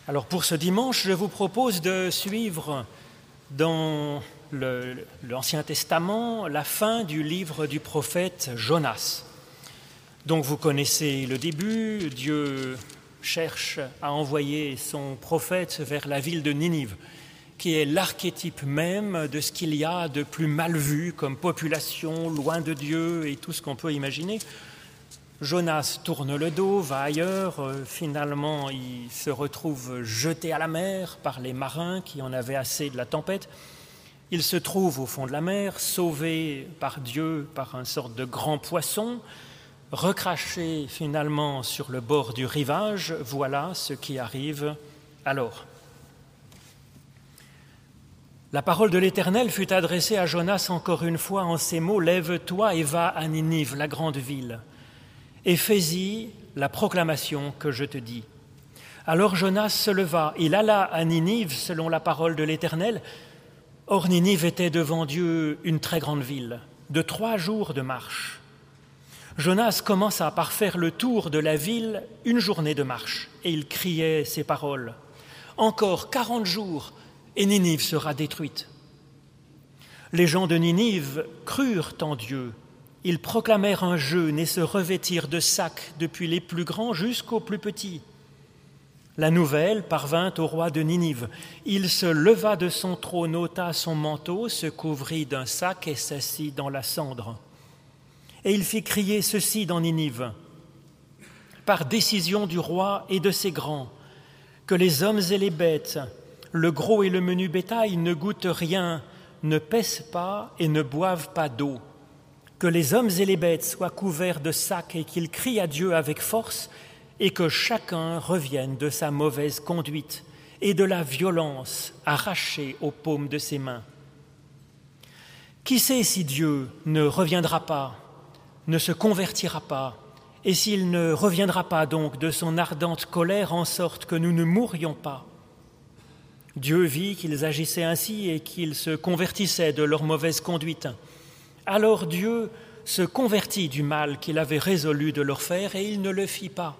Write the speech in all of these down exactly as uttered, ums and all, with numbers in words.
Alors pour ce dimanche, je vous propose de suivre dans le, l'Ancien Testament la fin du livre du prophète Jonas. Donc vous connaissez le début, Dieu cherche à envoyer son prophète vers la ville de Ninive, qui est l'archétype même de ce qu'il y a de plus mal vu comme population, loin de Dieu et tout ce qu'on peut imaginer. Jonas tourne le dos, va ailleurs, euh, finalement il se retrouve jeté à la mer par les marins qui en avaient assez de la tempête. Il se trouve au fond de la mer, sauvé par Dieu par une sorte de grand poisson, recraché finalement sur le bord du rivage. Voilà ce qui arrive alors. La parole de l'Éternel fut adressée à Jonas encore une fois en ces mots « Lève-toi et va à Ninive, la grande ville. » Et fais-y la proclamation que je te dis. Alors Jonas se leva, il alla à Ninive selon la parole de l'Éternel. Or Ninive était devant Dieu une très grande ville, de trois jours de marche. Jonas commença par faire le tour de la ville une journée de marche, et il criait ces paroles. Encore quarante jours, et Ninive sera détruite. Les gens de Ninive crurent en Dieu. Ils proclamèrent un jeûne et se revêtirent de sacs depuis les plus grands jusqu'aux plus petits. La nouvelle parvint au roi de Ninive. Il se leva de son trône, ôta son manteau, se couvrit d'un sac et s'assit dans la cendre. Et il fit crier ceci dans Ninive. Par décision du roi et de ses grands, que les hommes et les bêtes, le gros et le menu bétail ne goûtent rien, ne pèsent pas et ne boivent pas d'eau. Que les hommes et les bêtes soient couverts de sacs et qu'ils crient à Dieu avec force, et que chacun revienne de sa mauvaise conduite et de la violence arrachée aux paumes de ses mains. Qui sait si Dieu ne reviendra pas, ne se convertira pas, et s'il ne reviendra pas donc de son ardente colère en sorte que nous ne mourions pas. Dieu vit qu'ils agissaient ainsi et qu'ils se convertissaient de leur mauvaise conduite. Alors Dieu se convertit du mal qu'il avait résolu de leur faire et il ne le fit pas.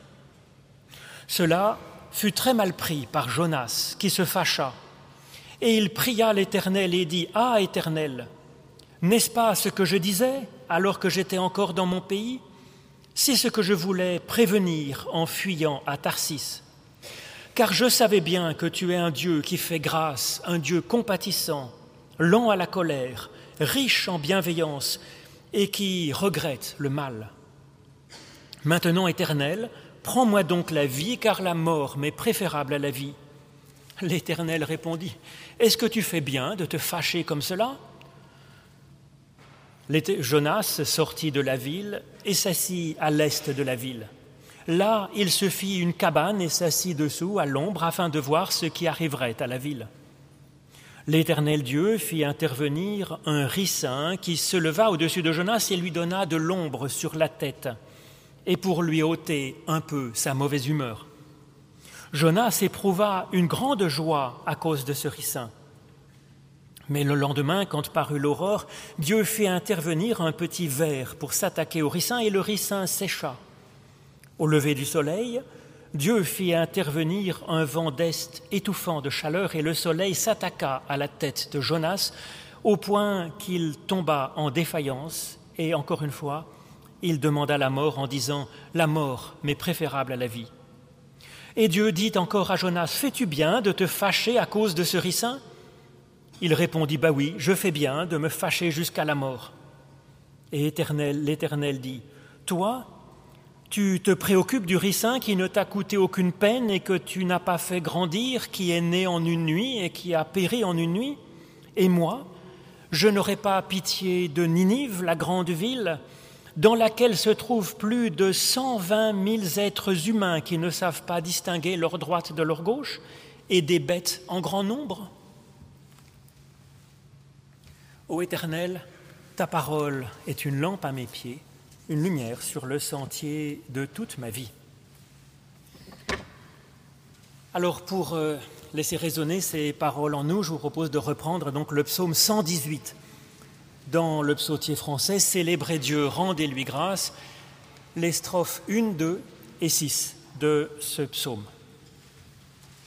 Cela fut très mal pris par Jonas, qui se fâcha. Et il pria l'Éternel et dit « Ah, Éternel, n'est-ce pas ce que je disais alors que j'étais encore dans mon pays? C'est ce que je voulais prévenir en fuyant à Tarsis. Car je savais bien que tu es un Dieu qui fait grâce, un Dieu compatissant, lent à la colère, riche en bienveillance et qui regrette le mal. Maintenant, Éternel, prends-moi donc la vie, car la mort m'est préférable à la vie. » L'Éternel répondit, « Est-ce que tu fais bien de te fâcher comme cela ?» Jonas sortit de la ville et s'assit à l'est de la ville. Là, il se fit une cabane et s'assit dessous à l'ombre afin de voir ce qui arriverait à la ville. L'Éternel Dieu fit intervenir un ricin qui se leva au-dessus de Jonas et lui donna de l'ombre sur la tête, et pour lui ôter un peu sa mauvaise humeur. Jonas éprouva une grande joie à cause de ce ricin. Mais le lendemain, quand parut l'aurore, Dieu fit intervenir un petit ver pour s'attaquer au ricin, et le ricin sécha. Au lever du soleil, Dieu fit intervenir un vent d'est étouffant de chaleur et le soleil s'attaqua à la tête de Jonas au point qu'il tomba en défaillance et, encore une fois, il demanda la mort en disant « La mort m'est préférable à la vie. » Et Dieu dit encore à Jonas « Fais-tu bien de te fâcher à cause de ce ricin ?» Il répondit « Bah oui, je fais bien de me fâcher jusqu'à la mort. » Et Éternel, l'Éternel dit « Toi, tu te préoccupes du ricin qui ne t'a coûté aucune peine et que tu n'as pas fait grandir, qui est né en une nuit et qui a péri en une nuit. Et moi, je n'aurai pas pitié de Ninive, la grande ville, dans laquelle se trouvent plus de cent vingt mille êtres humains qui ne savent pas distinguer leur droite de leur gauche et des bêtes en grand nombre. Ô Éternel, ta parole est une lampe à mes pieds, une lumière sur le sentier de toute ma vie. » Alors pour euh, laisser résonner ces paroles en nous, je vous propose de reprendre donc le psaume cent dix-huit. Dans le psautier français, « Célébrez Dieu, rendez-lui grâce », les strophes un, deux et six de ce psaume.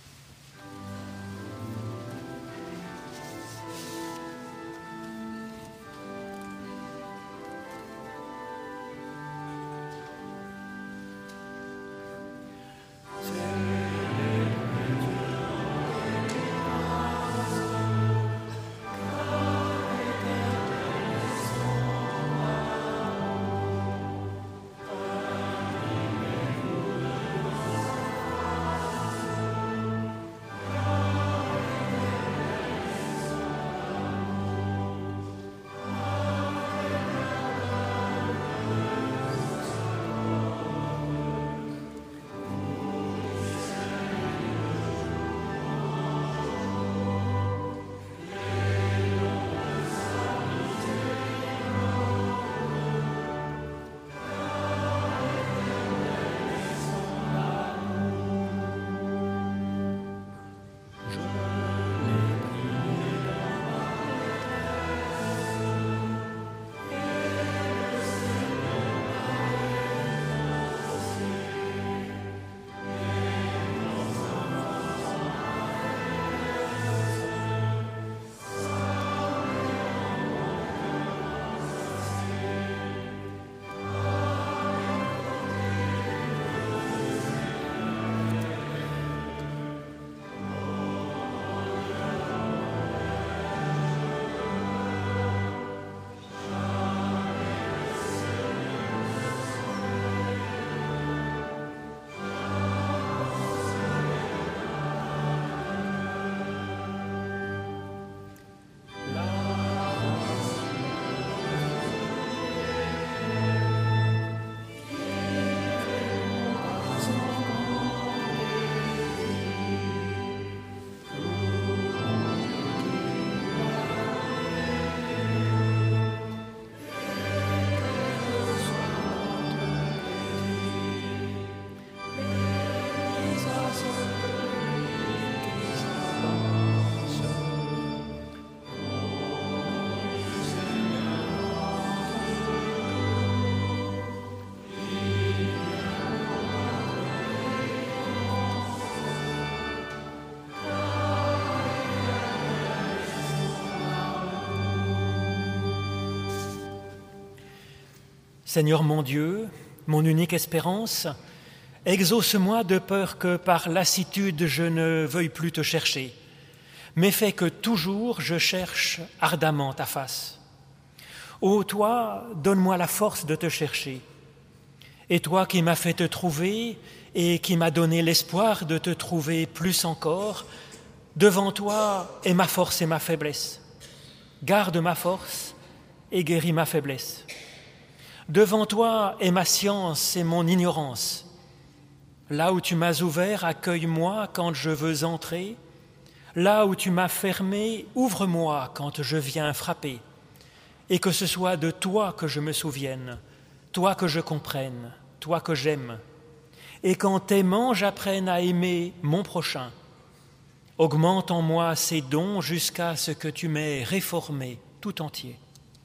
Seigneur mon Dieu, mon unique espérance, exauce-moi de peur que par lassitude je ne veuille plus te chercher, mais fais que toujours je cherche ardemment ta face. Ô toi, donne-moi la force de te chercher. Et toi qui m'as fait te trouver et qui m'as donné l'espoir de te trouver plus encore, devant toi est ma force et ma faiblesse. Garde ma force et guéris ma faiblesse. Devant toi est ma science et mon ignorance. Là où tu m'as ouvert, accueille-moi quand je veux entrer. Là où tu m'as fermé, ouvre-moi quand je viens frapper. Et que ce soit de toi que je me souvienne, toi que je comprenne, toi que j'aime. Et qu'en t'aimant, j'apprenne à aimer mon prochain. Augmente en moi ces dons jusqu'à ce que tu m'aies réformé tout entier.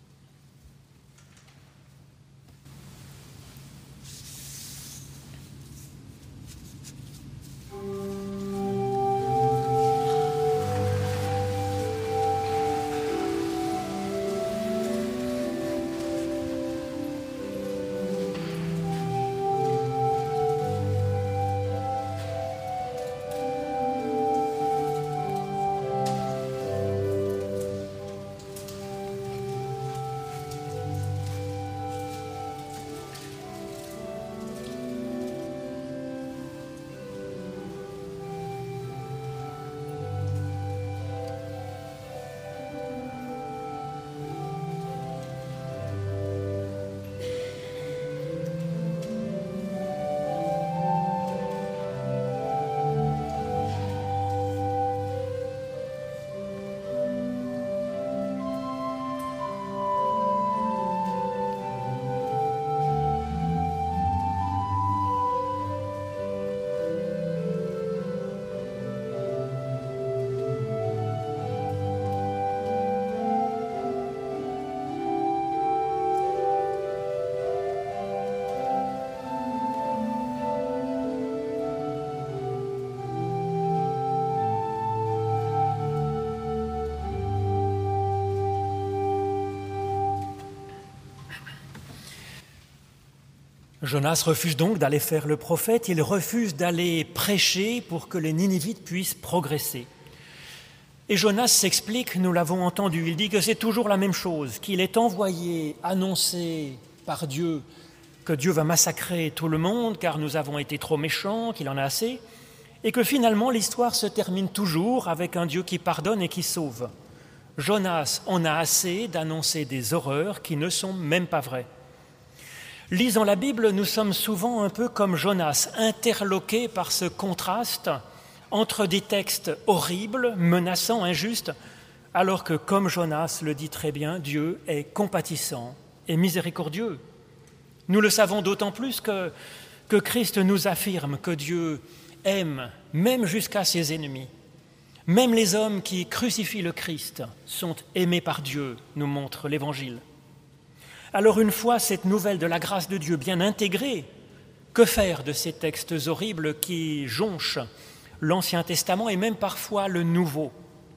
Jonas refuse donc d'aller faire le prophète, il refuse d'aller prêcher pour que les Ninivites puissent progresser. Et Jonas s'explique, nous l'avons entendu, il dit que c'est toujours la même chose, qu'il est envoyé annoncer par Dieu que Dieu va massacrer tout le monde car nous avons été trop méchants, qu'il en a assez, et que finalement l'histoire se termine toujours avec un Dieu qui pardonne et qui sauve. Jonas en a assez d'annoncer des horreurs qui ne sont même pas vraies. Lisant la Bible, nous sommes souvent un peu comme Jonas, interloqués par ce contraste entre des textes horribles, menaçants, injustes, alors que, comme Jonas le dit très bien, Dieu est compatissant et miséricordieux. Nous le savons d'autant plus que, que Christ nous affirme que Dieu aime même jusqu'à ses ennemis. Même les hommes qui crucifient le Christ sont aimés par Dieu, nous montre l'Évangile. Alors une fois cette nouvelle de la grâce de Dieu bien intégrée, que faire de ces textes horribles qui jonchent l'Ancien Testament et même parfois le Nouveau?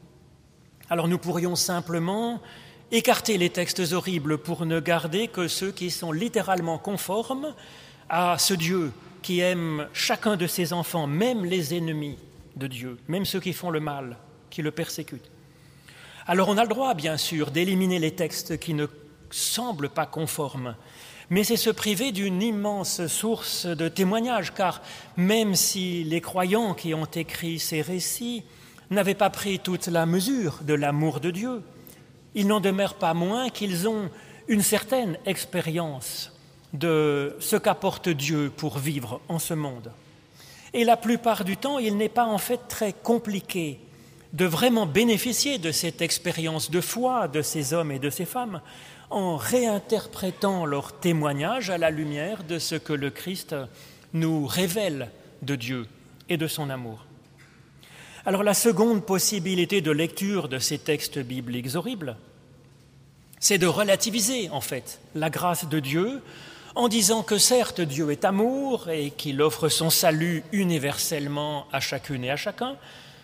Alors nous pourrions simplement écarter les textes horribles pour ne garder que ceux qui sont littéralement conformes à ce Dieu qui aime chacun de ses enfants, même les ennemis de Dieu, même ceux qui font le mal, qui le persécutent. Alors on a le droit, bien sûr, d'éliminer les textes qui ne semblent pas conformes, mais c'est se priver d'une immense source de témoignages, car même si les croyants qui ont écrit ces récits n'avaient pas pris toute la mesure de l'amour de Dieu, il n'en demeure pas moins qu'ils ont une certaine expérience de ce qu'apporte Dieu pour vivre en ce monde. Et la plupart du temps, il n'est pas en fait très compliqué de vraiment bénéficier de cette expérience de foi de ces hommes et de ces femmes en réinterprétant leurs témoignages à la lumière de ce que le Christ nous révèle de Dieu et de son amour. Alors la seconde possibilité de lecture de ces textes bibliques horribles, c'est de relativiser en fait la grâce de Dieu en disant que certes Dieu est amour et qu'il offre son salut universellement à chacune et à chacun,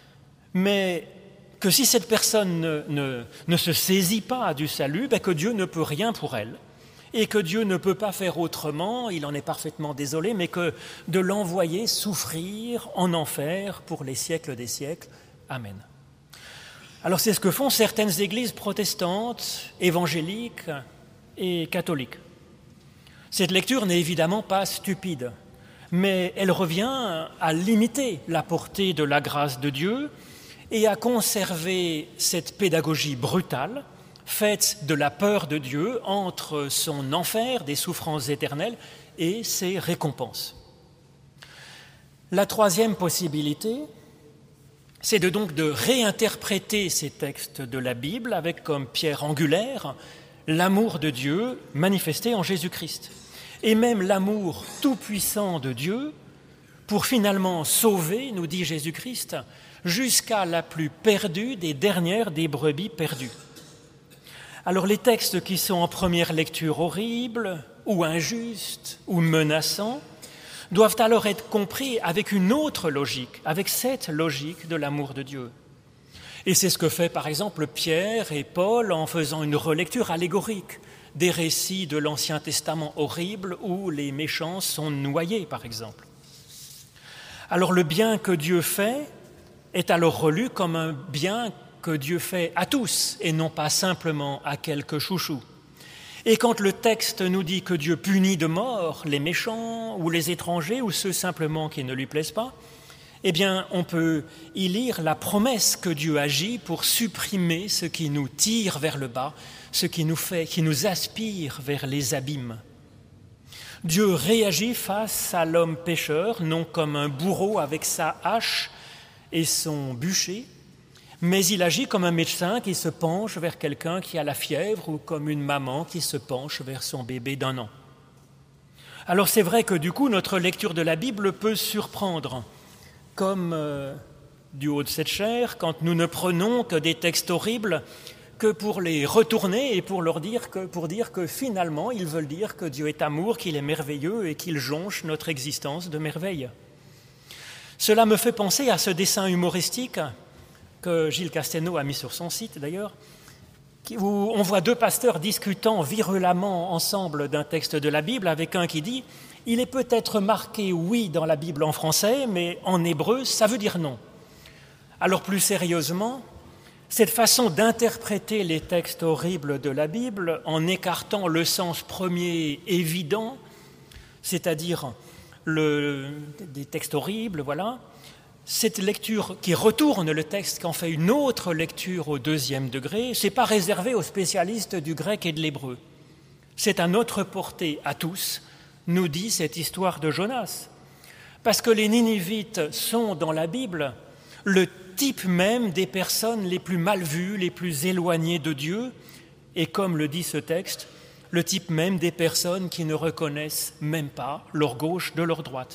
mais que si cette personne ne, ne, ne se saisit pas du salut, ben que Dieu ne peut rien pour elle et que Dieu ne peut pas faire autrement, il en est parfaitement désolé, mais que de l'envoyer souffrir en enfer pour les siècles des siècles. Amen. Alors c'est ce que font certaines églises protestantes, évangéliques et catholiques. Cette lecture n'est évidemment pas stupide, mais elle revient à limiter la portée de la grâce de Dieu et à conserver cette pédagogie brutale, faite de la peur de Dieu entre son enfer des souffrances éternelles et ses récompenses. La troisième possibilité, c'est de donc de réinterpréter ces textes de la Bible avec comme pierre angulaire l'amour de Dieu manifesté en Jésus-Christ, et même l'amour tout-puissant de Dieu pour finalement sauver, nous dit Jésus-Christ, jusqu'à la plus perdue des dernières des brebis perdues. Alors les textes qui sont en première lecture horribles, ou injustes, ou menaçants, doivent alors être compris avec une autre logique, avec cette logique de l'amour de Dieu. Et c'est ce que fait par exemple Pierre et Paul en faisant une relecture allégorique des récits de l'Ancien Testament horribles où les méchants sont noyés, par exemple. Alors le bien que Dieu fait est alors relu comme un bien que Dieu fait à tous et non pas simplement à quelques chouchous. Et quand le texte nous dit que Dieu punit de mort les méchants ou les étrangers ou ceux simplement qui ne lui plaisent pas, eh bien, on peut y lire la promesse que Dieu agit pour supprimer ce qui nous tire vers le bas, ce qui nous fait, qui nous aspire vers les abîmes. Dieu réagit face à l'homme pécheur, non comme un bourreau avec sa hache et son bûcher, mais il agit comme un médecin qui se penche vers quelqu'un qui a la fièvre ou comme une maman qui se penche vers son bébé d'un an. Alors c'est vrai que du coup, notre lecture de la Bible peut surprendre, comme euh, du haut de cette chair, quand nous ne prenons que des textes horribles que pour les retourner et pour leur dire que, pour dire que finalement, ils veulent dire que Dieu est amour, qu'il est merveilleux et qu'il jonche notre existence de merveilles. Cela me fait penser à ce dessin humoristique que Gilles Castelnau a mis sur son site d'ailleurs, où on voit deux pasteurs discutant virulemment ensemble d'un texte de la Bible, avec un qui dit « Il est peut-être marqué oui dans la Bible en français, mais en hébreu, ça veut dire non. » Alors plus sérieusement, cette façon d'interpréter les textes horribles de la Bible en écartant le sens premier évident, c'est-à-dire le, des textes horribles, voilà, cette lecture qui retourne le texte, qui en fait une autre lecture au deuxième degré, ce n'est pas réservé aux spécialistes du grec et de l'hébreu. C'est à notre portée à tous, nous dit cette histoire de Jonas. Parce que les Ninivites sont dans la Bible le type même des personnes les plus mal vues, les plus éloignées de Dieu, et comme le dit ce texte, le type même des personnes qui ne reconnaissent même pas leur gauche de leur droite.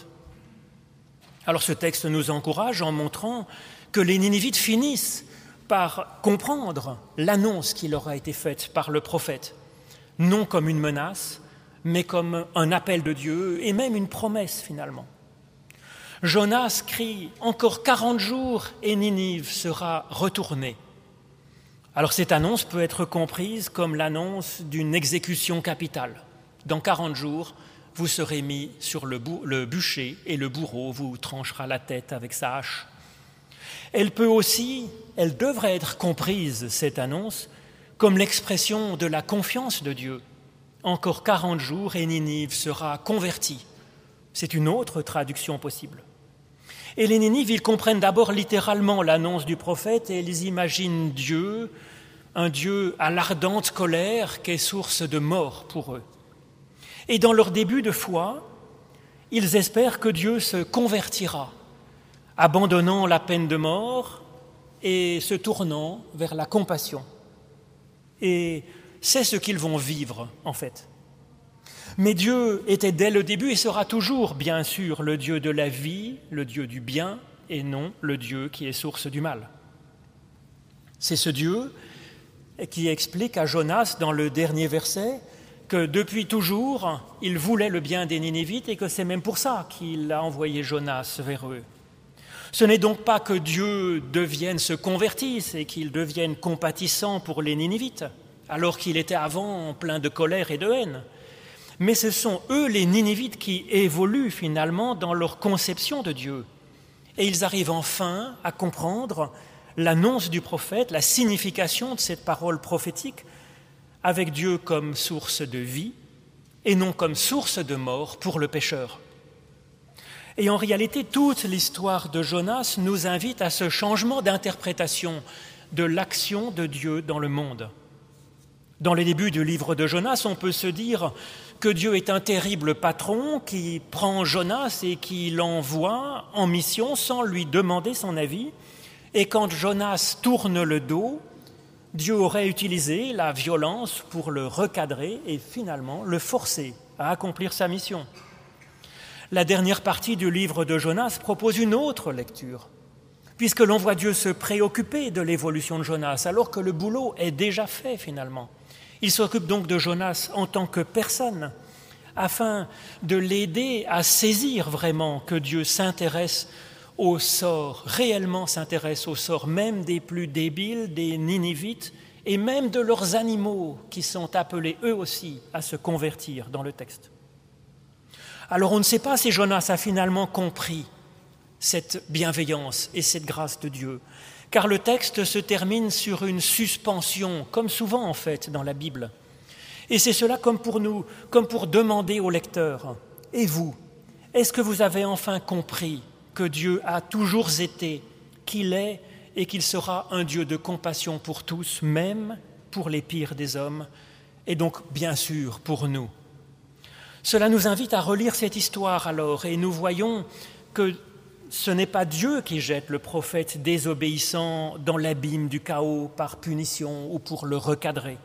Alors ce texte nous encourage en montrant que les Ninivites finissent par comprendre l'annonce qui leur a été faite par le prophète, non comme une menace, mais comme un appel de Dieu et même une promesse finalement. Jonas crie « Encore quarante jours et Ninive sera retournée ». Alors cette annonce peut être comprise comme l'annonce d'une exécution capitale. Dans quarante jours, vous serez mis sur le, bou- le bûcher et le bourreau vous tranchera la tête avec sa hache. Elle peut aussi, elle devrait être comprise, cette annonce, comme l'expression de la confiance de Dieu. Encore quarante jours et Ninive sera convertie. C'est une autre traduction possible. Et les Ninives, ils comprennent d'abord littéralement l'annonce du prophète et ils imaginent Dieu, un Dieu à l'ardente colère qui est source de mort pour eux. Et dans leur début de foi, ils espèrent que Dieu se convertira, abandonnant la peine de mort et se tournant vers la compassion. Et c'est ce qu'ils vont vivre, en fait. Mais Dieu était dès le début et sera toujours, bien sûr, le Dieu de la vie, le Dieu du bien, et non le Dieu qui est source du mal. C'est ce Dieu qui explique à Jonas, dans le dernier verset, que depuis toujours, il voulait le bien des Ninivites et que c'est même pour ça qu'il a envoyé Jonas vers eux. Ce n'est donc pas que Dieu devienne, se convertisse et qu'il devienne compatissant pour les Ninivites, alors qu'il était avant plein de colère et de haine, Mais ce sont eux, les Ninivites, qui évoluent finalement dans leur conception de Dieu. Et ils arrivent enfin à comprendre l'annonce du prophète, la signification de cette parole prophétique, avec Dieu comme source de vie et non comme source de mort pour le pécheur. Et en réalité, toute l'histoire de Jonas nous invite à ce changement d'interprétation de l'action de Dieu dans le monde. Dans les débuts du livre de Jonas, on peut se dire que Dieu est un terrible patron qui prend Jonas et qui l'envoie en mission sans lui demander son avis. Et quand Jonas tourne le dos, Dieu aurait utilisé la violence pour le recadrer et finalement le forcer à accomplir sa mission. La dernière partie du livre de Jonas propose une autre lecture, puisque l'on voit Dieu se préoccuper de l'évolution de Jonas, alors que le boulot est déjà fait finalement. Il s'occupe donc de Jonas en tant que personne, afin de l'aider à saisir vraiment que Dieu s'intéresse au sort, réellement s'intéresse au sort même des plus débiles, des Ninivites, et même de leurs animaux qui sont appelés eux aussi à se convertir dans le texte. Alors on ne sait pas si Jonas a finalement compris cette bienveillance et cette grâce de Dieu, car le texte se termine sur une suspension, comme souvent en fait dans la Bible. Et c'est cela comme pour nous, comme pour demander au lecteur, « Et vous, est-ce que vous avez enfin compris que Dieu a toujours été, qu'il est et qu'il sera un Dieu de compassion pour tous, même pour les pires des hommes, et donc bien sûr pour nous ?» Cela nous invite à relire cette histoire alors, et nous voyons que ce n'est pas Dieu qui jette le prophète désobéissant dans l'abîme du chaos par punition ou pour le recadrer.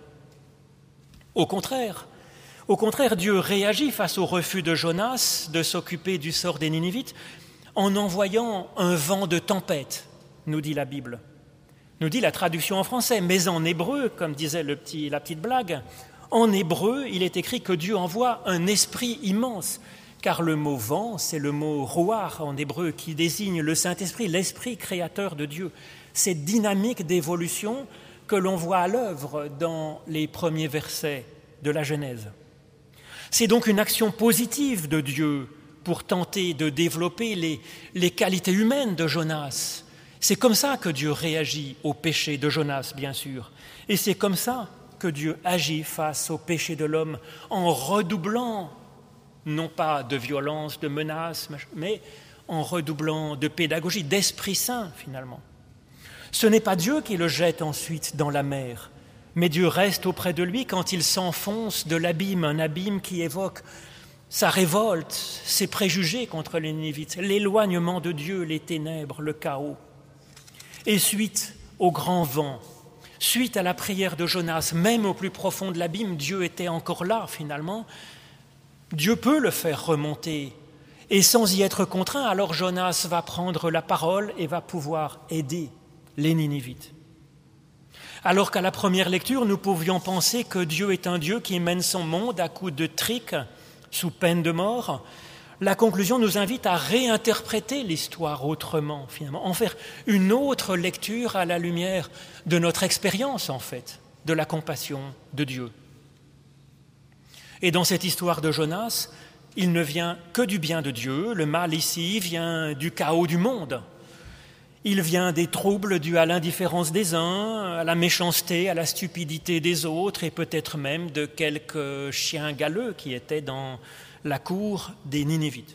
Au contraire, au contraire, Dieu réagit face au refus de Jonas de s'occuper du sort des Ninivites en envoyant un vent de tempête, nous dit la Bible. Nous dit la traduction en français, mais en hébreu, comme disait le petit, la petite blague, en hébreu, il est écrit que Dieu envoie un esprit immense, car le mot vent, c'est le mot ruach en hébreu qui désigne le Saint-Esprit, l'esprit créateur de Dieu. Cette dynamique d'évolution que l'on voit à l'œuvre dans les premiers versets de la Genèse. C'est donc une action positive de Dieu pour tenter de développer les, les qualités humaines de Jonas. C'est comme ça que Dieu réagit au péché de Jonas, bien sûr. Et c'est comme ça que Dieu agit face au péché de l'homme en redoublant, non pas de violence, de menaces, mais en redoublant de pédagogie, d'Esprit Saint finalement. Ce n'est pas Dieu qui le jette ensuite dans la mer, mais Dieu reste auprès de lui quand il s'enfonce de l'abîme, un abîme qui évoque sa révolte, ses préjugés contre les Ninivites, l'éloignement de Dieu, les ténèbres, le chaos. Et suite au grand vent, suite à la prière de Jonas, même au plus profond de l'abîme, Dieu était encore là finalement. Dieu peut le faire remonter. Et sans y être contraint, alors Jonas va prendre la parole et va pouvoir aider les Ninivites. Alors qu'à la première lecture, nous pouvions penser que Dieu est un Dieu qui mène son monde à coups de trick, sous peine de mort, la conclusion nous invite à réinterpréter l'histoire autrement, finalement, en faire une autre lecture à la lumière de notre expérience, en fait, de la compassion de Dieu. Et dans cette histoire de Jonas, il ne vient que du bien de Dieu. Le mal ici vient du chaos du monde. Il vient des troubles dus à l'indifférence des uns, à la méchanceté, à la stupidité des autres et peut-être même de quelques chiens galeux qui étaient dans la cour des Ninivites.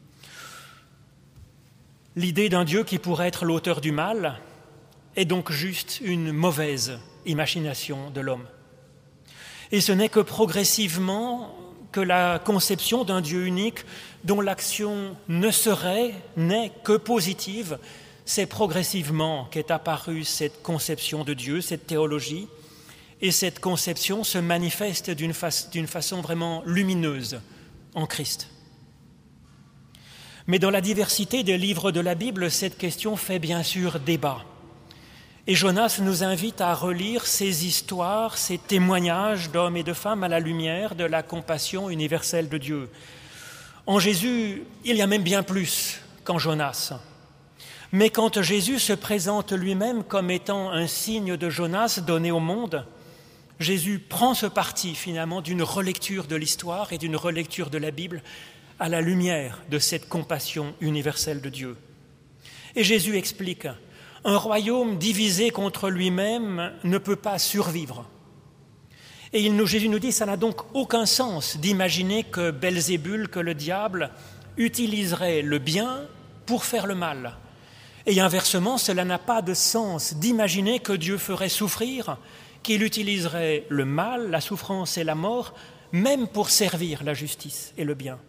L'idée d'un Dieu qui pourrait être l'auteur du mal est donc juste une mauvaise imagination de l'homme. Et ce n'est que progressivement que la conception d'un Dieu unique dont l'action ne serait, n'est que positive, c'est progressivement qu'est apparue cette conception de Dieu, cette théologie, et cette conception se manifeste d'une, fa- d'une façon vraiment lumineuse en Christ. Mais dans la diversité des livres de la Bible, cette question fait bien sûr débat. Et Jonas nous invite à relire ces histoires, ces témoignages d'hommes et de femmes à la lumière de la compassion universelle de Dieu. En Jésus, il y a même bien plus qu'en Jonas. Mais quand Jésus se présente lui-même comme étant un signe de Jonas donné au monde, Jésus prend ce parti finalement d'une relecture de l'histoire et d'une relecture de la Bible à la lumière de cette compassion universelle de Dieu. Et Jésus explique, un royaume divisé contre lui-même ne peut pas survivre. Et il nous, Jésus nous dit, ça n'a donc aucun sens d'imaginer que Belzébul, que le diable, utiliserait le bien pour faire le mal. Et inversement, cela n'a pas de sens d'imaginer que Dieu ferait souffrir, qu'il utiliserait le mal, la souffrance et la mort, même pour servir la justice et le bien.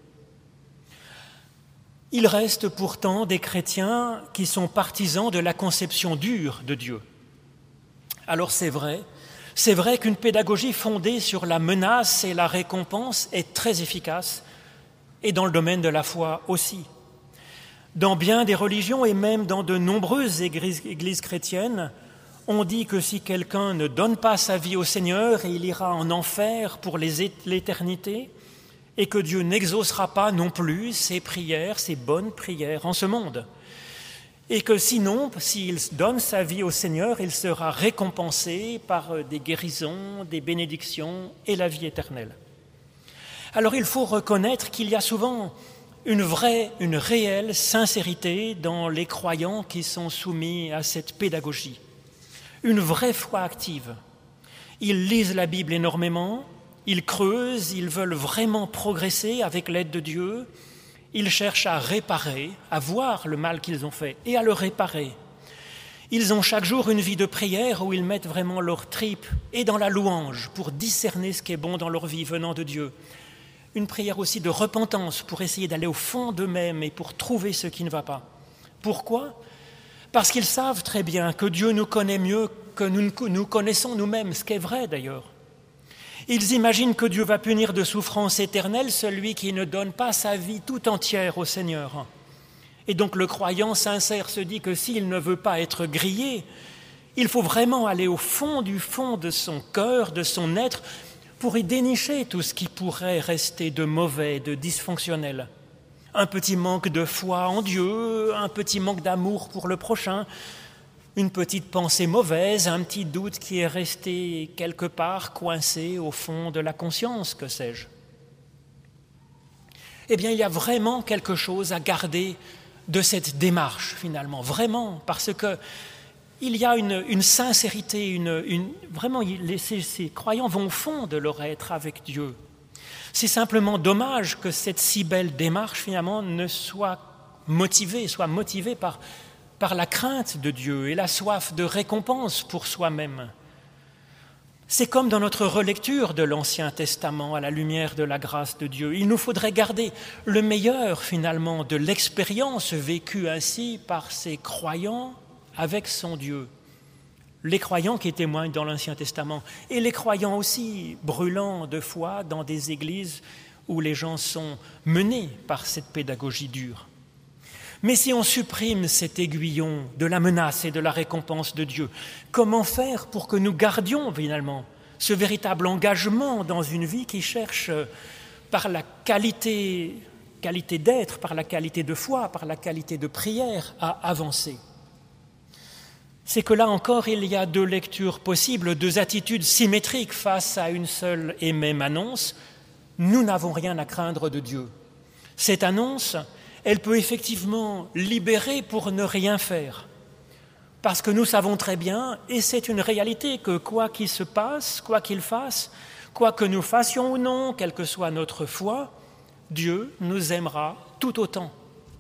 Il reste pourtant des chrétiens qui sont partisans de la conception dure de Dieu. Alors c'est vrai, c'est vrai qu'une pédagogie fondée sur la menace et la récompense est très efficace, et dans le domaine de la foi aussi. Dans bien des religions et même dans de nombreuses églises, églises chrétiennes, on dit que si quelqu'un ne donne pas sa vie au Seigneur, il ira en enfer pour les, l'éternité, et que Dieu n'exaucera pas non plus ses prières, ses bonnes prières en ce monde. Et que sinon, s'il donne sa vie au Seigneur, il sera récompensé par des guérisons, des bénédictions et la vie éternelle. Alors il faut reconnaître qu'il y a souvent une vraie, une réelle sincérité dans les croyants qui sont soumis à cette pédagogie. Une vraie foi active. Ils lisent la Bible énormément, ils creusent, ils veulent vraiment progresser avec l'aide de Dieu, ils cherchent à réparer, à voir le mal qu'ils ont fait et à le réparer. Ils ont chaque jour une vie de prière où ils mettent vraiment leur tripe et dans la louange pour discerner ce qui est bon dans leur vie venant de Dieu. Une prière aussi de repentance pour essayer d'aller au fond d'eux-mêmes et pour trouver ce qui ne va pas. Pourquoi ? Parce qu'ils savent très bien que Dieu nous connaît mieux que nous nous connaissons nous-mêmes, ce qui est vrai d'ailleurs. Ils imaginent que Dieu va punir de souffrance éternelle celui qui ne donne pas sa vie tout entière au Seigneur. Et donc le croyant sincère se dit que s'il ne veut pas être grillé, il faut vraiment aller au fond du fond de son cœur, de son être, pour y dénicher tout ce qui pourrait rester de mauvais, de dysfonctionnel. Un petit manque de foi en Dieu, un petit manque d'amour pour le prochain, une petite pensée mauvaise, un petit doute qui est resté quelque part coincé au fond de la conscience, que sais-je. Eh bien, il y a vraiment quelque chose à garder de cette démarche, finalement, vraiment, parce que il y a une, une sincérité, une, une, vraiment, les, ces, ces croyants vont au fond de leur être avec Dieu. C'est simplement dommage que cette si belle démarche, finalement, ne soit motivée, soit motivée par, par la crainte de Dieu et la soif de récompense pour soi-même. C'est comme dans notre relecture de l'Ancien Testament à la lumière de la grâce de Dieu. Il nous faudrait garder le meilleur, finalement, de l'expérience vécue ainsi par ces croyants avec son Dieu. Les croyants qui témoignent dans l'Ancien Testament et les croyants aussi brûlants de foi dans des églises où les gens sont menés par cette pédagogie dure. Mais si on supprime cet aiguillon de la menace et de la récompense de Dieu, comment faire pour que nous gardions finalement ce véritable engagement dans une vie qui cherche par la qualité, qualité d'être, par la qualité de foi, par la qualité de prière à avancer ? C'est que là encore, il y a deux lectures possibles, deux attitudes symétriques face à une seule et même annonce. Nous n'avons rien à craindre de Dieu. Cette annonce, elle peut effectivement libérer pour ne rien faire. Parce que nous savons très bien, et c'est une réalité, que quoi qu'il se passe, quoi qu'il fasse, quoi que nous fassions ou non, quelle que soit notre foi, Dieu nous aimera tout autant.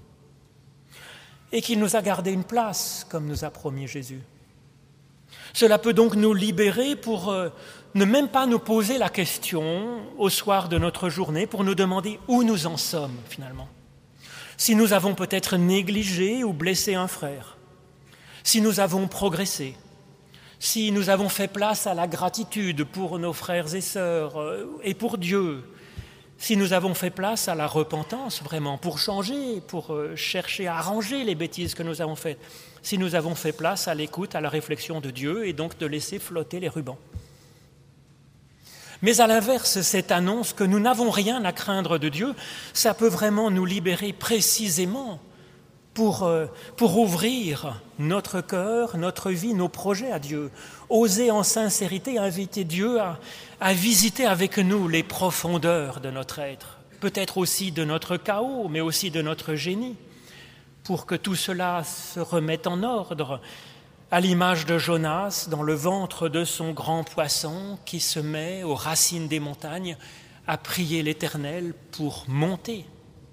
Et qu'il nous a gardé une place, comme nous a promis Jésus. Cela peut donc nous libérer pour euh, ne même pas nous poser la question au soir de notre journée, pour nous demander où nous en sommes finalement. Si nous avons peut-être négligé ou blessé un frère, si nous avons progressé, si nous avons fait place à la gratitude pour nos frères et sœurs euh, et pour Dieu, si nous avons fait place à la repentance, vraiment, pour changer, pour chercher à arranger les bêtises que nous avons faites, si nous avons fait place à l'écoute, à la réflexion de Dieu, et donc de laisser flotter les rubans. Mais à l'inverse, cette annonce que nous n'avons rien à craindre de Dieu, ça peut vraiment nous libérer précisément pour, euh, pour ouvrir notre cœur, notre vie, nos projets à Dieu. Oser en sincérité inviter Dieu à, à visiter avec nous les profondeurs de notre être, peut-être aussi de notre chaos, mais aussi de notre génie, pour que tout cela se remette en ordre, à l'image de Jonas dans le ventre de son grand poisson qui se met aux racines des montagnes à prier l'Éternel pour monter.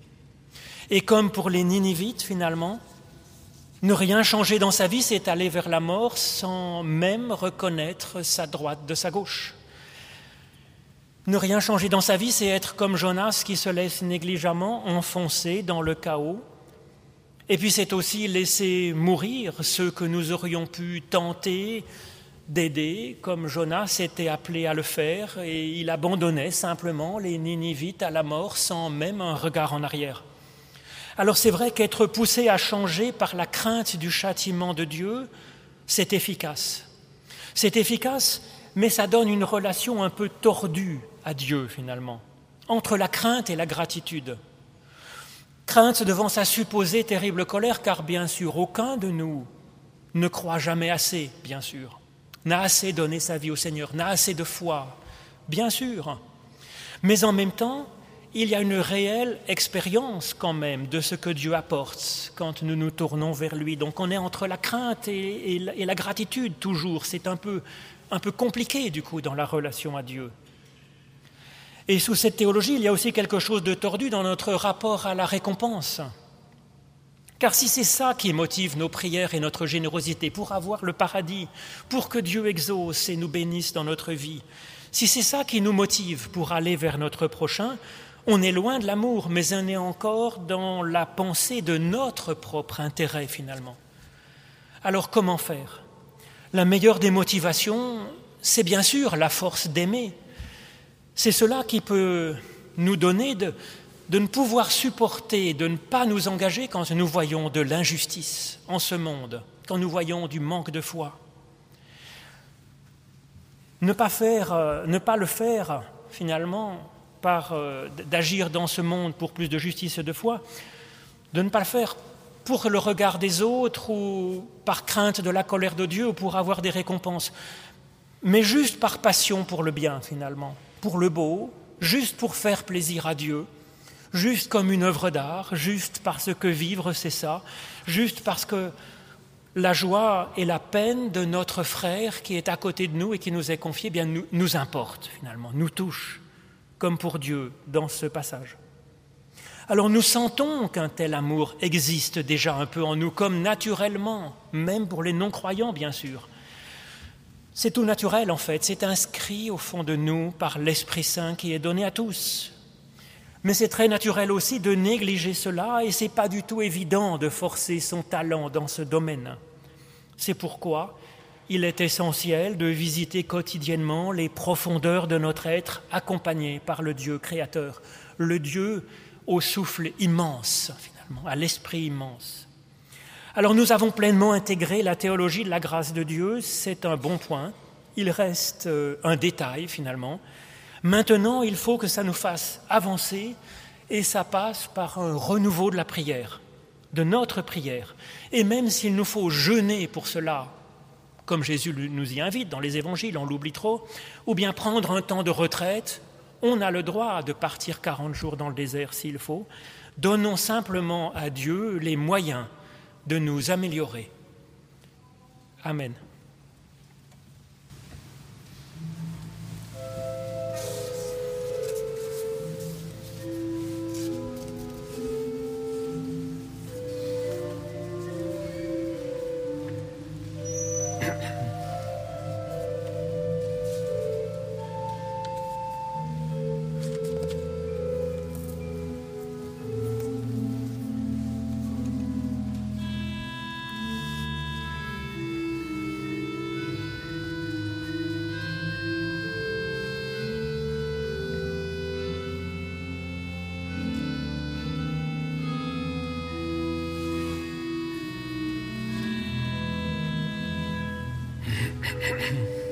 Et comme pour les Ninivites, finalement, ne rien changer dans sa vie, c'est aller vers la mort sans même reconnaître sa droite de sa gauche. Ne rien changer dans sa vie, c'est être comme Jonas qui se laisse négligemment enfoncer dans le chaos. Et puis c'est aussi laisser mourir ceux que nous aurions pu tenter d'aider, comme Jonas était appelé à le faire, et il abandonnait simplement les Ninivites à la mort sans même un regard en arrière. Alors c'est vrai qu'être poussé à changer par la crainte du châtiment de Dieu, c'est efficace. C'est efficace, mais ça donne une relation un peu tordue à Dieu finalement, entre la crainte et la gratitude. Crainte devant sa supposée terrible colère, car bien sûr, aucun de nous ne croit jamais assez, bien sûr, n'a assez donné sa vie au Seigneur, n'a assez de foi, bien sûr. Mais en même temps, il y a une réelle expérience quand même de ce que Dieu apporte quand nous nous tournons vers lui. Donc on est entre la crainte et, et, la, et la gratitude toujours. C'est un peu, un peu compliqué du coup dans la relation à Dieu. Et sous cette théologie, il y a aussi quelque chose de tordu dans notre rapport à la récompense. Car si c'est ça qui motive nos prières et notre générosité pour avoir le paradis, pour que Dieu exauce et nous bénisse dans notre vie, si c'est ça qui nous motive pour aller vers notre prochain, on est loin de l'amour, mais on est encore dans la pensée de notre propre intérêt finalement. Alors comment faire ? La meilleure des motivations, c'est bien sûr la force d'aimer. C'est cela qui peut nous donner de, de ne pouvoir supporter, de ne pas nous engager quand nous voyons de l'injustice en ce monde, quand nous voyons du manque de foi. Ne pas faire, euh, ne pas le faire finalement par euh, d'agir dans ce monde pour plus de justice et de foi, de ne pas le faire pour le regard des autres ou par crainte de la colère de Dieu ou pour avoir des récompenses, mais juste par passion pour le bien finalement, pour le beau, juste pour faire plaisir à Dieu, juste comme une œuvre d'art, juste parce que vivre c'est ça, juste parce que la joie et la peine de notre frère qui est à côté de nous et qui nous est confié, eh bien nous, nous importe finalement, nous touche, comme pour Dieu dans ce passage. Alors nous sentons qu'un tel amour existe déjà un peu en nous, comme naturellement, même pour les non-croyants bien sûr. C'est tout naturel en fait, c'est inscrit au fond de nous par l'Esprit Saint qui est donné à tous. Mais c'est très naturel aussi de négliger cela et ce n'est pas du tout évident de forcer son talent dans ce domaine. C'est pourquoi il est essentiel de visiter quotidiennement les profondeurs de notre être accompagnés par le Dieu créateur, le Dieu au souffle immense finalement, à l'esprit immense. Alors nous avons pleinement intégré la théologie de la grâce de Dieu, c'est un bon point, il reste un détail finalement. Maintenant, il faut que ça nous fasse avancer et ça passe par un renouveau de la prière, de notre prière. Et même s'il nous faut jeûner pour cela, comme Jésus nous y invite dans les évangiles, on l'oublie trop, ou bien prendre un temps de retraite, on a le droit de partir quarante jours dans le désert s'il faut. Donnons simplement à Dieu les moyens de nous améliorer. Amen. Mm-hmm.